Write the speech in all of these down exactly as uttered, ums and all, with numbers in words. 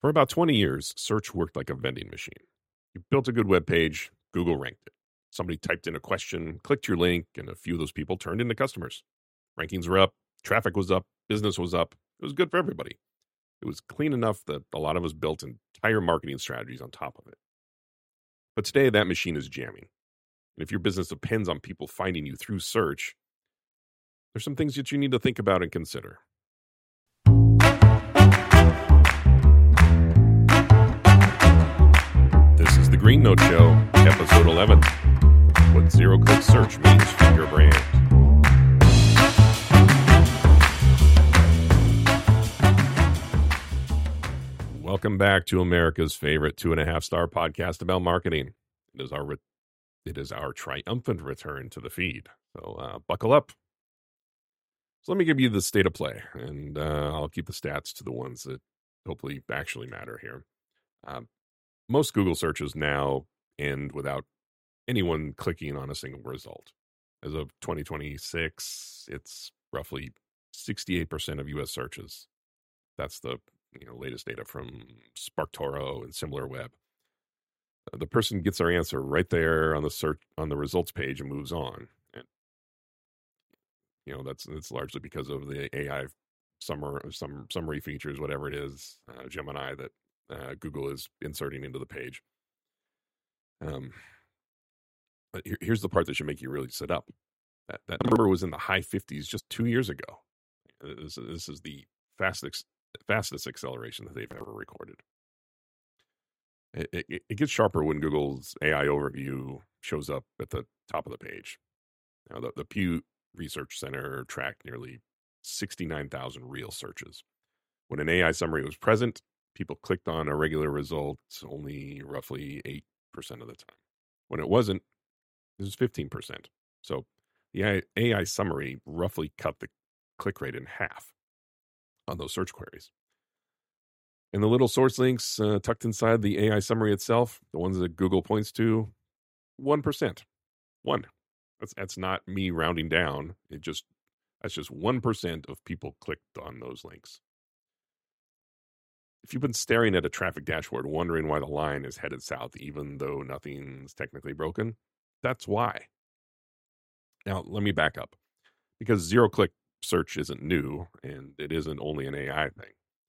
For about twenty years, search worked like a vending machine. You built a good web page, Google ranked it. Somebody typed in a question, clicked your link, and a few of those people turned into customers. Rankings were up, traffic was up, business was up. It was good for everybody. It was clean enough that a lot of us built entire marketing strategies on top of it. But today, that machine is jamming. And if your business depends on people finding you through search, there's some things that you need to think about and consider. This is the Green Note Show, episode eleven. What zero-click search means for your brand. Welcome back to America's favorite two and a half star podcast about marketing. It is our re- it is our triumphant return to the feed. So uh, buckle up. So let me give you the state of play, and uh, I'll keep the stats to the ones that hopefully actually matter here. Um, most Google searches now end without anyone clicking on a single result. As of twenty twenty-six, it's roughly sixty-eight percent of U S searches. That's the you know latest data from SparkToro and SimilarWeb. Uh, the person gets their answer right there on the search on the results page and moves on. And you know that's that's largely because of the A I summary, some summary features, whatever it is, uh, Gemini that uh, Google is inserting into the page. Um. But here, here's the part that should make you really sit up. That that number was in the high fifties just two years ago. This, this is the fastest fastest acceleration that they've ever recorded. It, it, it gets sharper when Google's A I overview shows up at the top of the page. Now, the, the Pew Research Center tracked nearly sixty-nine thousand real searches. When an A I summary was present, people clicked on a regular result only roughly eight percent of the time. When it wasn't, this is fifteen percent. So the A I summary roughly cut the click rate in half on those search queries. And the little source links uh, tucked inside the A I summary itself, the ones that Google points to, one percent. One. That's that's not me rounding down. It just that's just one percent of people clicked on those links. If you've been staring at a traffic dashboard wondering why the line is headed south even though nothing's technically broken, that's why. Now, let me back up. Because zero-click search isn't new, and it isn't only an A I thing.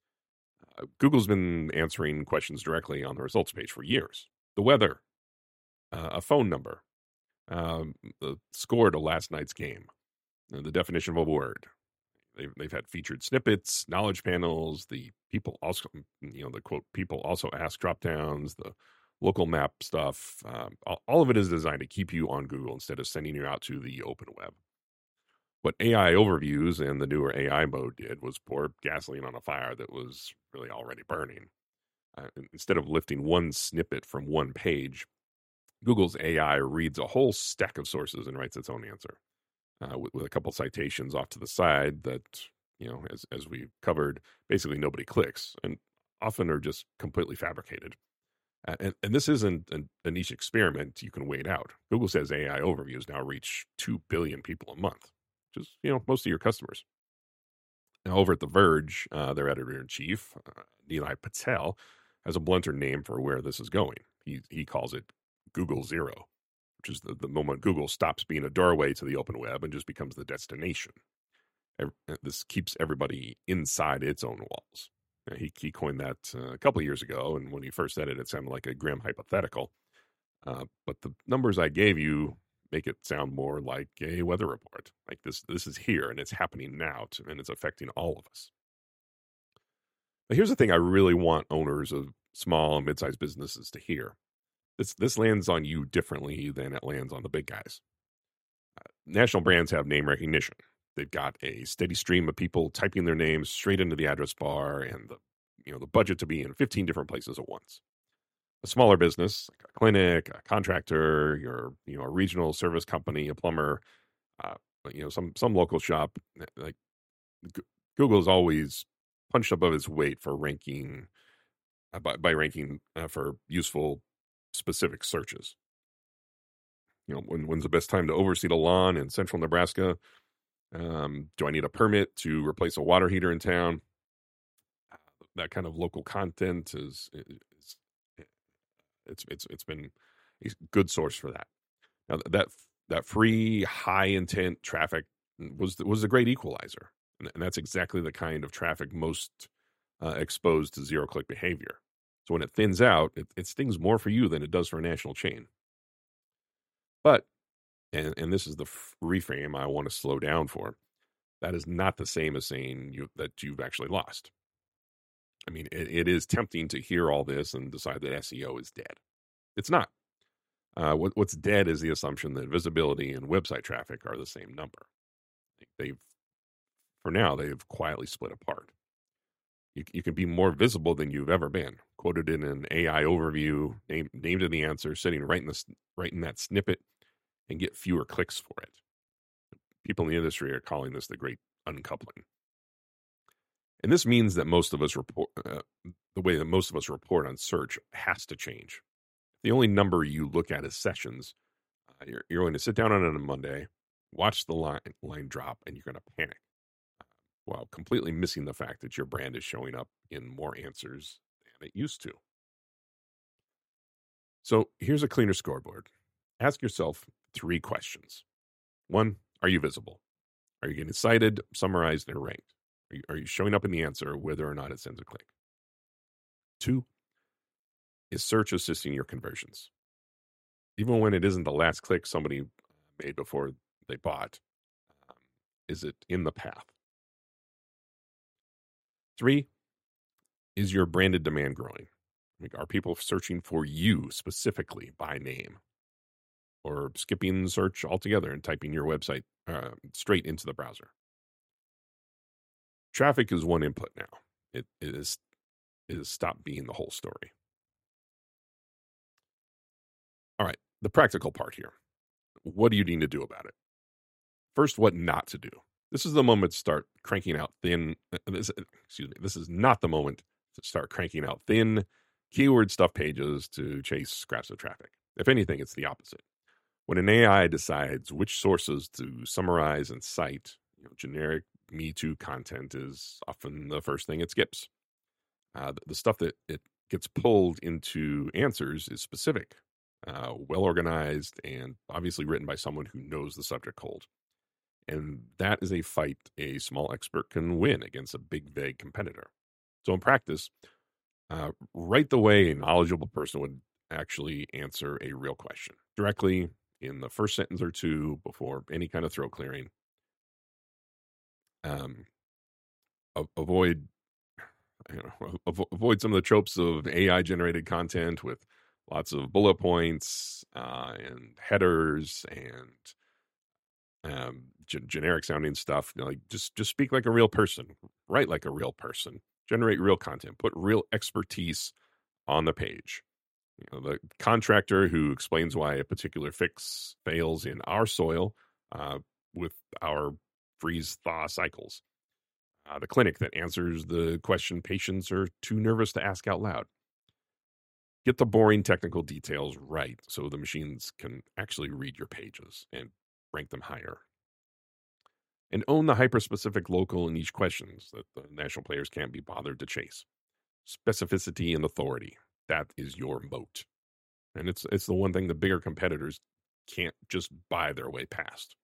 Uh, Google's been answering questions directly on the results page for years. The weather, uh, a phone number, um, the score to last night's game, uh, the definition of a word. They've, they've had featured snippets, knowledge panels, the people also, you know, the quote, people also ask drop-downs, the local map stuff. Um, all of it is designed to keep you on Google instead of sending you out to the open web. What A I overviews and the newer A I mode did was pour gasoline on a fire that was really already burning. Uh, instead of lifting one snippet from one page, Google's A I reads a whole stack of sources and writes its own answer uh, with, with a couple citations off to the side that, you know, as, as we covered, basically nobody clicks and often are just completely fabricated. Uh, and, and this isn't a, a niche experiment you can wait out. Google says A I overviews now reach two billion people a month, which is, you know, most of your customers. Now, over at The Verge, uh, their editor-in-chief, uh, Nilay Patel, has a blunter name for where this is going. He he calls it Google Zero, which is the, the moment Google stops being a doorway to the open web and just becomes the destination. Every, this keeps everybody inside its own walls. He, he coined that uh, a couple of years ago, and when he first said it, it sounded like a grim hypothetical. Uh, but the numbers I gave you make it sound more like a weather report. Like this, this is here, and it's happening now, to, and it's affecting all of us. But here's the thing I really want owners of small and mid-sized businesses to hear. This, this lands on you differently than it lands on the big guys. Uh, national brands have name recognition. They've got a steady stream of people typing their names straight into the address bar and the, you know, the budget to be in fifteen different places at once. A smaller business, like a clinic, a contractor, your, you know, a regional service company, a plumber, uh, you know, some some local shop, like G- Google's always punched above its weight for ranking uh, by, by ranking uh, for useful specific searches. You know, when, when's the best time to overseed a lawn in central Nebraska? Um, do I need a permit to replace a water heater in town? that kind of local content is, is it's it's it's been a good source for that. Now that that free high intent traffic was was a great equalizer, and, and that's exactly the kind of traffic most uh, exposed to zero click behavior. So when it thins out, it, it stings more for you than it does for a national chain. But, and, and this is the reframe I want to slow down for, that is not the same as saying you that you've actually lost. I mean, it, it is tempting to hear all this and decide that S E O is dead. It's not. Uh, what, what's dead is the assumption that visibility and website traffic are the same number. They've, for now, they've quietly split apart. You, you can be more visible than you've ever been. Quoted in an A I overview, name, named in the answer, sitting right in the right in that snippet, and get fewer clicks for it. People in the industry are calling this the great uncoupling. And this means that most of us report, uh, the way that most of us report on search has to change. The only number you look at is sessions. Uh, you're, you're going to sit down on it on a Monday, watch the line, line drop, and you're going to panic. While completely missing the fact that your brand is showing up in more answers than it used to. So here's a cleaner scoreboard. Ask yourself three questions. One, are you visible? Are you getting cited, summarized, and ranked? Are you, are you showing up in the answer whether or not it sends a click? Two, is search assisting your conversions? Even when it isn't the last click somebody made before they bought, um, is it in the path? Three, is your branded demand growing? Like, are people searching for you specifically by name? Or skipping search altogether and typing your website uh, straight into the browser? Traffic is one input now. It, it is it has stopped being the whole story. All right, the practical part here. What do you need to do about it? First, what not to do. This is the moment to start cranking out thin, this, excuse me, this is not the moment to start cranking out thin, keyword stuff pages to chase scraps of traffic. If anything, it's the opposite. When an A I decides which sources to summarize and cite, you know, generic Me Too content is often the first thing it skips. Uh, the, the stuff that it gets pulled into answers is specific, uh, well-organized, and obviously written by someone who knows the subject cold. And that is a fight a small expert can win against a big, vague competitor. So in practice, uh, write the way a knowledgeable person would actually answer a real question, directly in the first sentence or two before any kind of throat clearing. Um, avoid, you know, avoid some of the tropes of A I-generated content with lots of bullet points uh, and headers and Um, g- generic sounding stuff. You know, like just just speak like a real person, write like a real person, generate real content, put real expertise on the page. You know, the contractor who explains why a particular fix fails in our soil uh, with our freeze thaw cycles. Uh, the clinic that answers the question patients are too nervous to ask out loud. Get the boring technical details right so the machines can actually read your pages and rank them higher. And own the hyper-specific local and niche questions that the national players can't be bothered to chase. Specificity and authority. That is your moat. And it's it's the one thing the bigger competitors can't just buy their way past.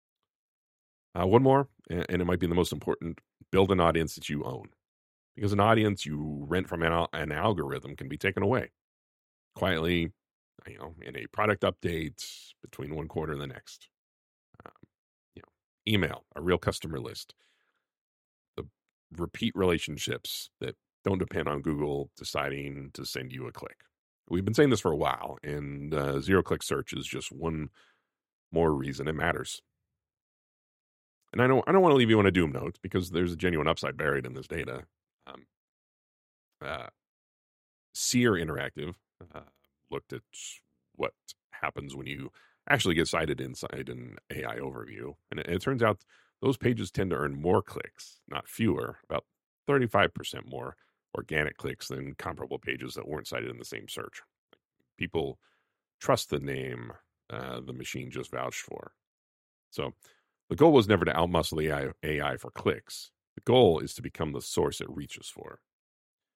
Uh, one more, and it might be the most important, build an audience that you own. Because an audience you rent from an, an algorithm can be taken away. Quietly, you know, in a product update between one quarter and the next. Um, you know, email, a real customer list. The repeat relationships that don't depend on Google deciding to send you a click. We've been saying this for a while, and uh, zero-click search is just one more reason it matters. And I don't, I don't want to leave you on a doom note because there's a genuine upside buried in this data. Um, uh, Seer Interactive uh, looked at what happens when you actually get cited inside an A I overview, and it, it turns out those pages tend to earn more clicks, not fewer, about thirty-five percent more organic clicks than comparable pages that weren't cited in the same search. People trust the name uh, the machine just vouched for. So the goal was never to outmuscle the A I, A I for clicks. The goal is to become the source it reaches for.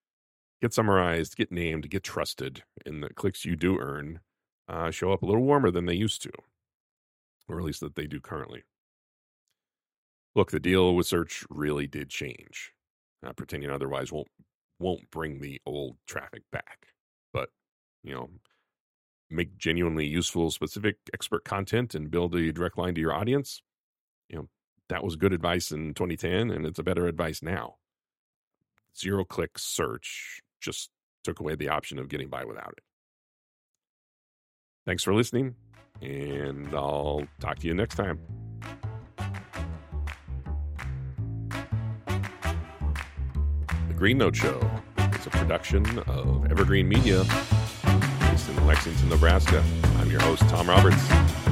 get summarized, get named, get trusted, and the clicks you do earn uh, show up a little warmer than they used to, or at least that they do currently. Look, the deal with search really did change. Uh, pretending otherwise won't won't bring the old traffic back. But, you know, make genuinely useful, specific expert content and build a direct line to your audience. You know, that was good advice in twenty ten, and it's a better advice now. Zero-click search just took away the option of getting by without it. Thanks for listening, and I'll talk to you next time. The Green Note Show is a production of Evergreen Media, based in Lexington, Nebraska. I'm your host, Tom Roberts.